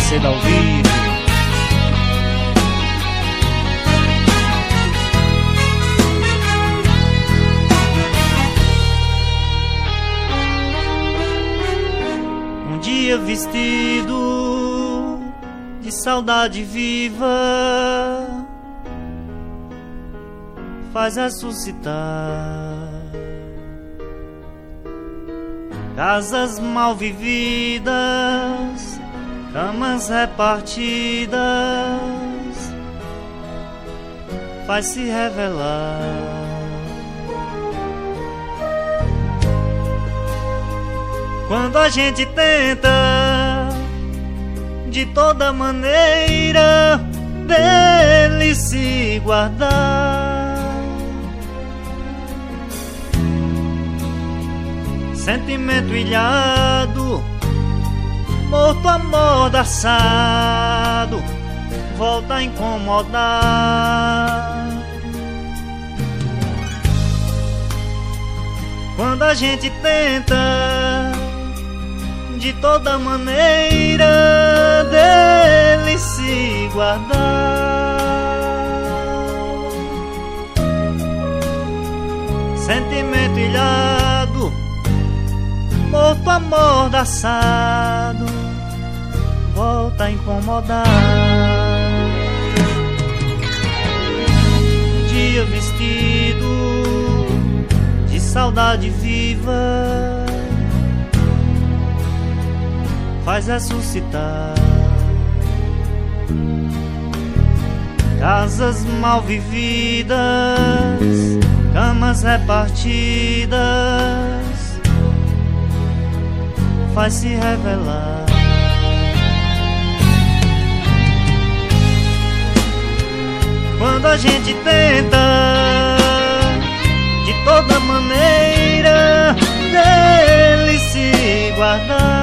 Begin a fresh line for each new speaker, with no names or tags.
Seda ao vivo. Um dia vestido de saudade viva faz ressuscitar casas mal vividas, camas repartidas, faz se revelar. Quando a gente tenta de toda maneira dele se guardar, sentimento ilhado, morto, amordaçado, volta a incomodar. Quando a gente tenta de toda maneira dele se guardar, sentimento ilhado, morto, amordaçado, volta a incomodar. Um dia vestido de saudade viva faz ressuscitar casas mal vividas, camas repartidas, faz se revelar. Quando a gente tenta de toda maneira dele se guardar,